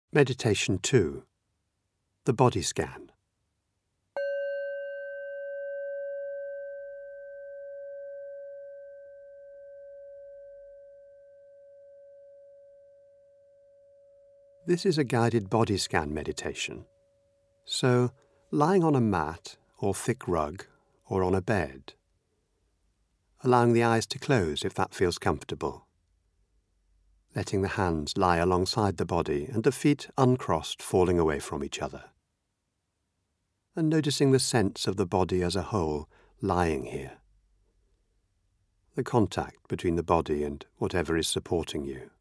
Meditation 2. The Body Scan. This is a guided body scan meditation. So, lying on a mat or thick rug or on a bed, allowing the eyes to close if that feels comfortable, letting the hands lie alongside the body and the feet uncrossed falling away from each other, and noticing the sense of the body as a whole lying here, the contact between the body and whatever is supporting you.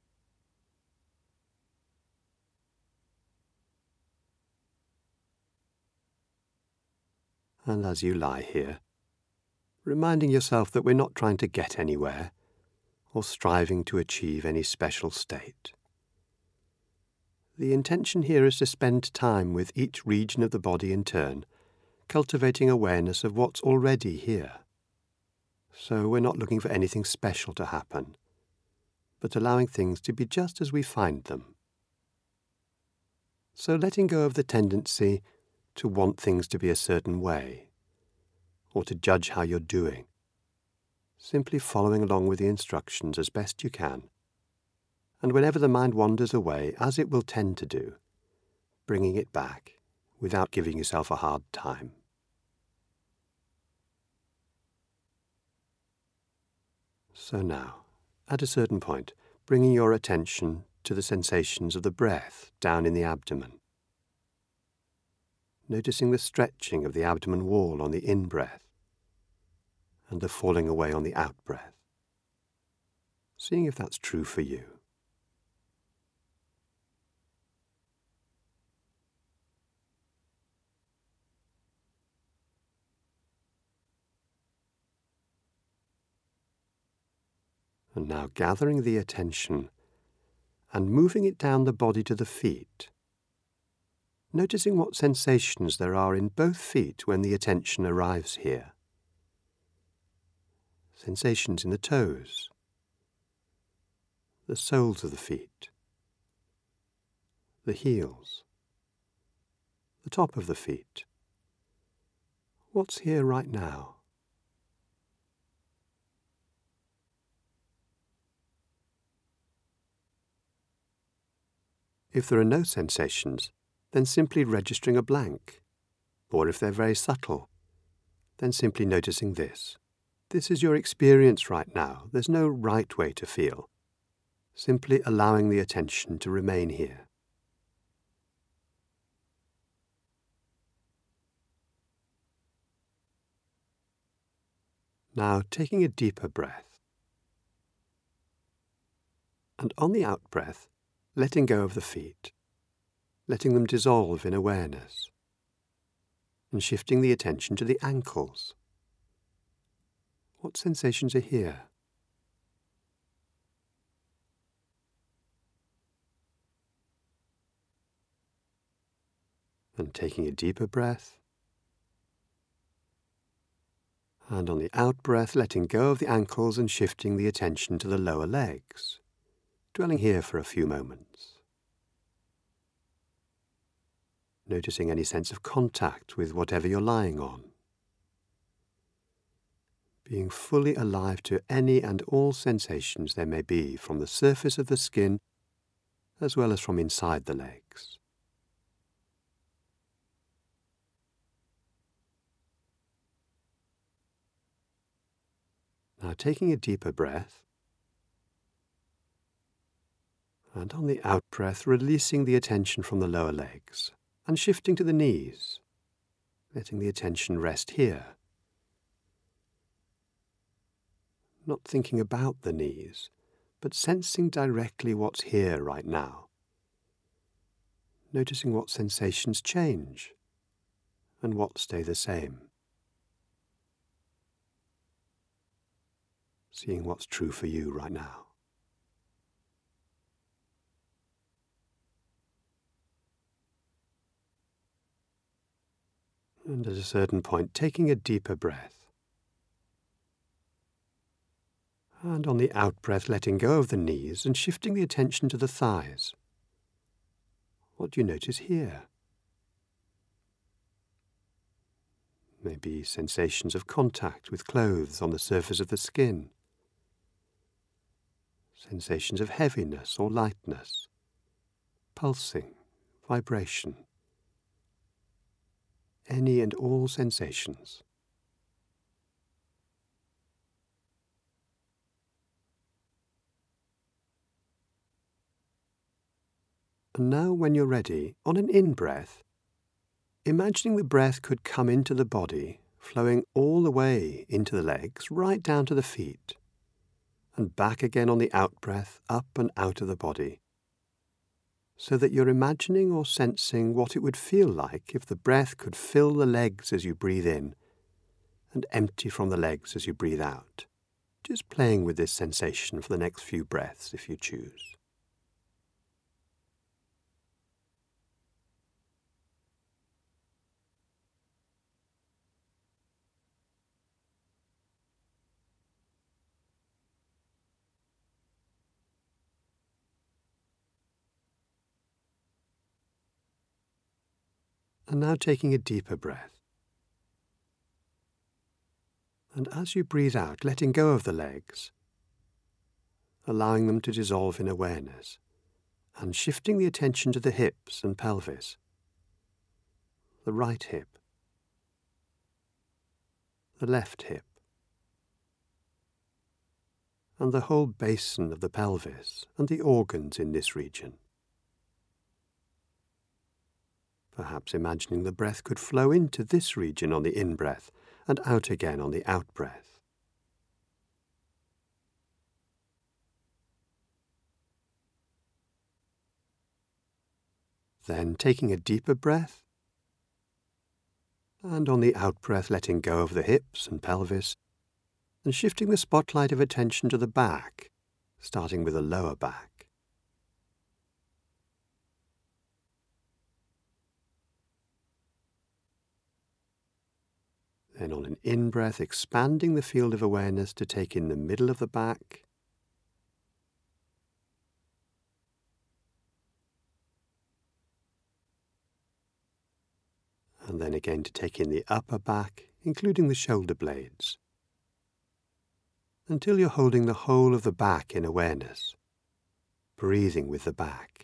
And as you lie here, reminding yourself that we're not trying to get anywhere or striving to achieve any special state. The intention here is to spend time with each region of the body in turn, cultivating awareness of what's already here. So we're not looking for anything special to happen, but allowing things to be just as we find them. So letting go of the tendency to want things to be a certain way, or to judge how you're doing. Simply following along with the instructions as best you can. And whenever the mind wanders away, as it will tend to do, bringing it back without giving yourself a hard time. So now, at a certain point, bringing your attention to the sensations of the breath down in the abdomen. Noticing the stretching of the abdomen wall on the in-breath and the falling away on the out-breath. Seeing if that's true for you. And now gathering the attention and moving it down the body to the feet. Noticing what sensations there are in both feet when the attention arrives here. Sensations in the toes, the soles of the feet, the heels, the top of the feet. What's here right now? If there are no sensations, then simply registering a blank. Or if they're very subtle, then simply noticing this. This is your experience right now. There's no right way to feel. Simply allowing the attention to remain here. Now taking a deeper breath. And on the out-breath, letting go of the feet. Letting them dissolve in awareness, and shifting the attention to the ankles. What sensations are here? And taking a deeper breath, and on the out-breath, letting go of the ankles and shifting the attention to the lower legs, dwelling here for a few moments. Noticing any sense of contact with whatever you're lying on. Being fully alive to any and all sensations there may be from the surface of the skin as well as from inside the legs. Now taking a deeper breath, and on the out-breath releasing the attention from the lower legs. And shifting to the knees, letting the attention rest here. Not thinking about the knees, but sensing directly what's here right now. Noticing what sensations change and what stay the same. Seeing what's true for you right now. And at a certain point, taking a deeper breath. And on the out-breath, letting go of the knees and shifting the attention to the thighs. What do you notice here? Maybe sensations of contact with clothes on the surface of the skin. Sensations of heaviness or lightness, pulsing, vibration. Any and all sensations. And now, when you're ready, on an in-breath, imagining the breath could come into the body, flowing all the way into the legs, right down to the feet, and back again on the out-breath, up and out of the body, so that you're imagining or sensing what it would feel like if the breath could fill the legs as you breathe in, and empty from the legs as you breathe out. Just playing with this sensation for the next few breaths if you choose. And now taking a deeper breath. And as you breathe out, letting go of the legs, allowing them to dissolve in awareness, and shifting the attention to the hips and pelvis, the right hip, the left hip, and the whole basin of the pelvis and the organs in this region. Perhaps imagining the breath could flow into this region on the in-breath and out again on the out-breath. Then taking a deeper breath, and on the out-breath letting go of the hips and pelvis, and shifting the spotlight of attention to the back, starting with the lower back. Then on an in-breath, expanding the field of awareness to take in the middle of the back, and then again to take in the upper back, including the shoulder blades, until you're holding the whole of the back in awareness, breathing with the back.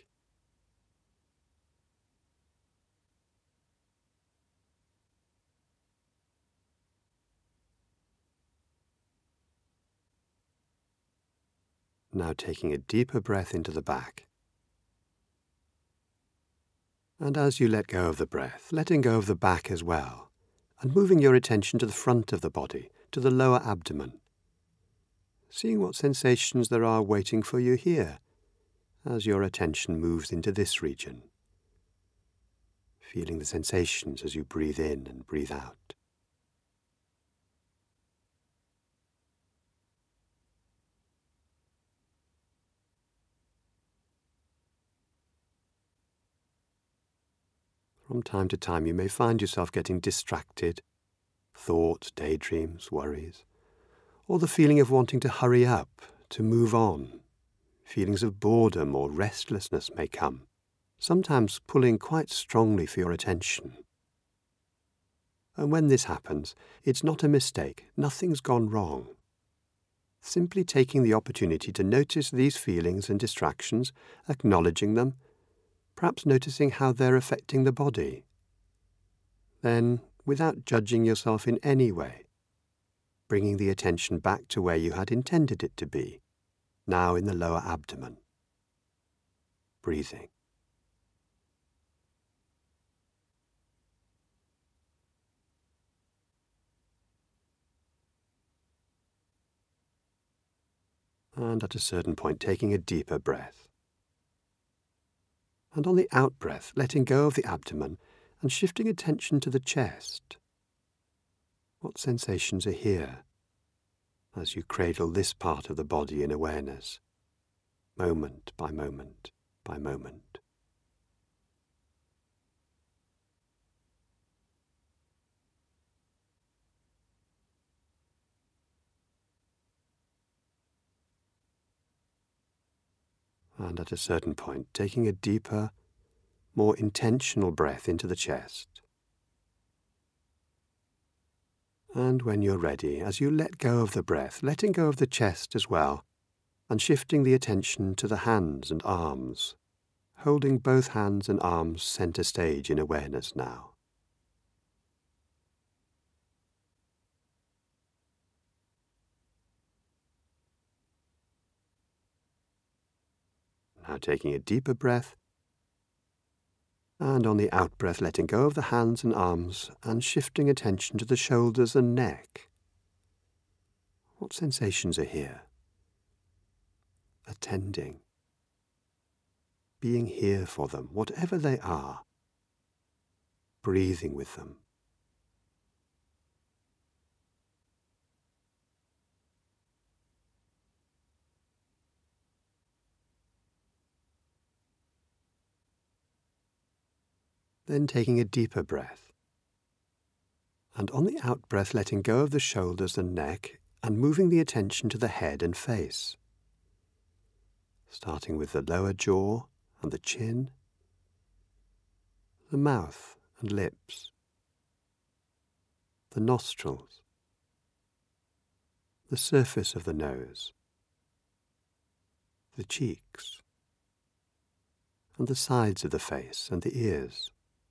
Now taking a deeper breath into the back. And as you let go of the breath, letting go of the back as well, and moving your attention to the front of the body, to the lower abdomen, seeing what sensations there are waiting for you here as your attention moves into this region, feeling the sensations as you breathe in and breathe out. From time to time you may find yourself getting distracted, thoughts, daydreams, worries, or the feeling of wanting to hurry up, to move on. Feelings of boredom or restlessness may come, sometimes pulling quite strongly for your attention. And when this happens, it's not a mistake, nothing's gone wrong. Simply taking the opportunity to notice these feelings and distractions, acknowledging them, perhaps noticing how they're affecting the body. Then, without judging yourself in any way, bringing the attention back to where you had intended it to be, now in the lower abdomen. Breathing. And at a certain point, taking a deeper breath. And on the out-breath, letting go of the abdomen and shifting attention to the chest. What sensations are here as you cradle this part of the body in awareness, moment by moment by moment? And at a certain point, taking a deeper, more intentional breath into the chest. And when you're ready, as you let go of the breath, letting go of the chest as well, and shifting the attention to the hands and arms, holding both hands and arms center stage in awareness now. Now taking a deeper breath, and on the out-breath letting go of the hands and arms and shifting attention to the shoulders and neck. What sensations are here? Attending. Being here for them, whatever they are. Breathing with them. Then taking a deeper breath. And on the out-breath letting go of the shoulders and neck and moving the attention to the head and face. Starting with the lower jaw and the chin, the mouth and lips, the nostrils, the surface of the nose, the cheeks, and the sides of the face and the ears,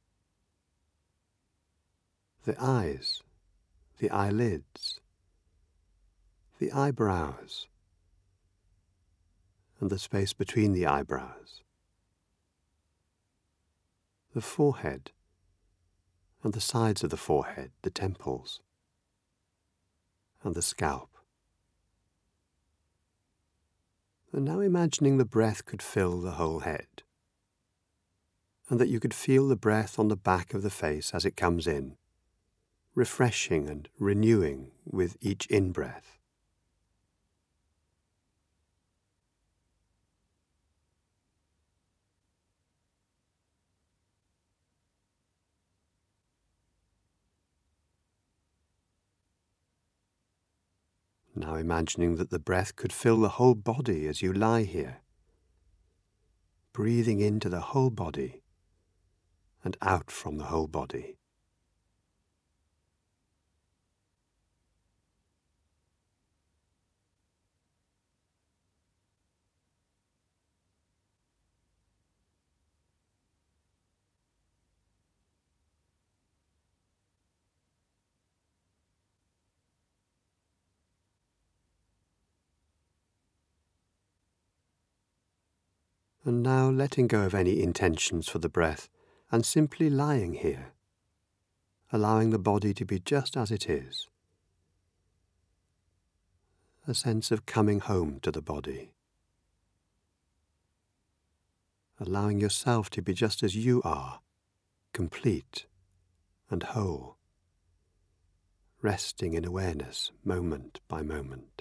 the eyes, the eyelids, the eyebrows, and the space between the eyebrows, the forehead, and the sides of the forehead, the temples, and the scalp. And now imagining the breath could fill the whole head, and that you could feel the breath on the back of the face as it comes in, refreshing and renewing with each in-breath. Now imagining that the breath could fill the whole body as you lie here, breathing into the whole body and out from the whole body. And now letting go of any intentions for the breath and simply lying here, allowing the body to be just as it is. A sense of coming home to the body. Allowing yourself to be just as you are, complete and whole, resting in awareness moment by moment.